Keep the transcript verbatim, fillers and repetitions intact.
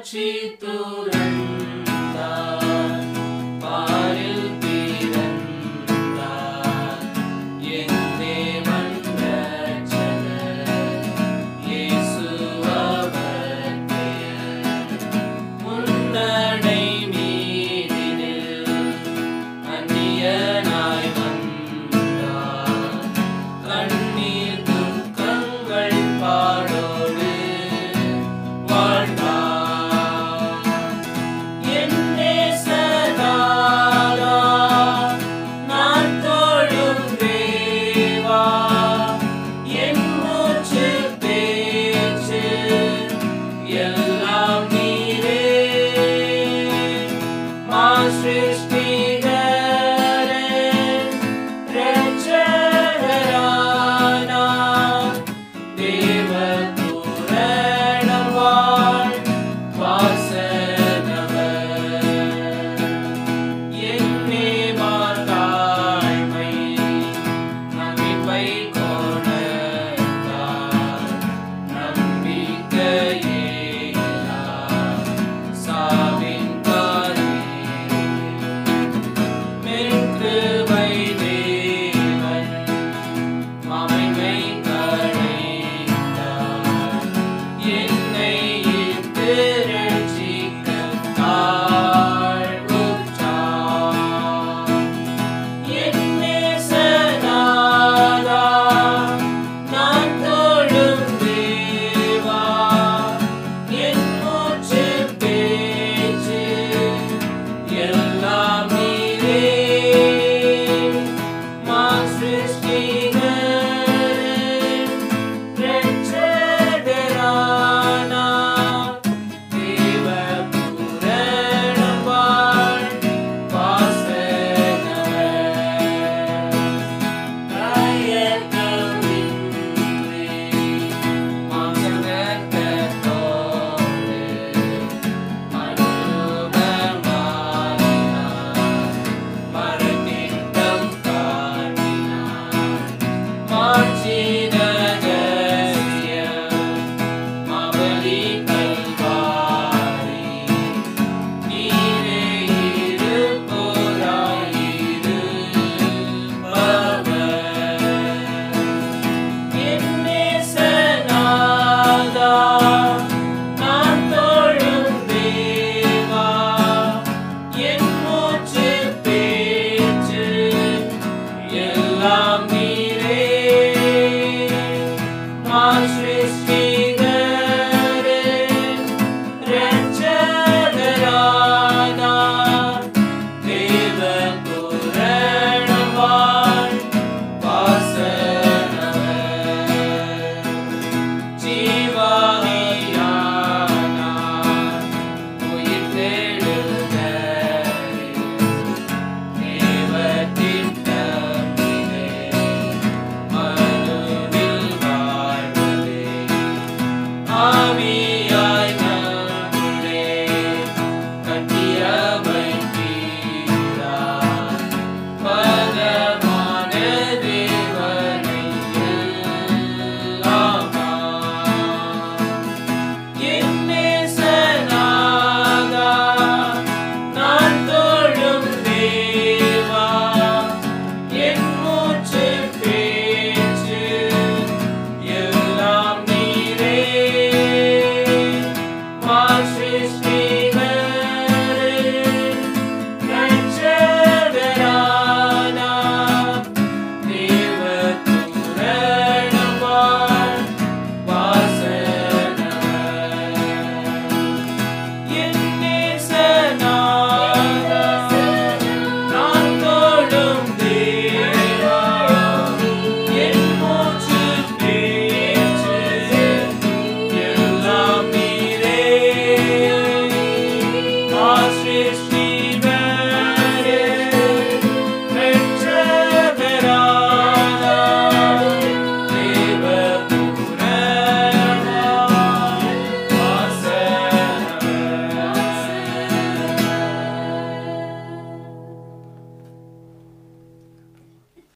சாட்சி துறந்தார், பாரில் பிறந்தார் என் தேவன் இரட்சகர், இயேசு அவர் பெயர். முன்னடை மீதினில் அந்நியனாய் வந்தார், கண்ணீர் துக்கங்கள் பாடோடு வாழ்ந்தார். என் நேசநாதா, நான் தொழும் தேவா, என் மூச்சு பேச்சு எல்லாம் நீரே. மா சிருஷ்டிகரே, இரட்சகரானார், தேவபூரணம் வாழ் வாசகவர். என்னே மாதாய்மை நம்பிக்கை கொணர்ந்தார், நம்பிக்கையே இல்லா சாவின் காரில். மென் கிருபை தேவன் மகிமை களைந்தார், என்னை இட்டு ரட்சிக்கத் தாழ்வுற்றார். என் நேசநாதா, நான் தொழும் தேவா, என் மூச்சு பேச்சு எல்லாம் நீரே. மா சிருஷ்டிகரே,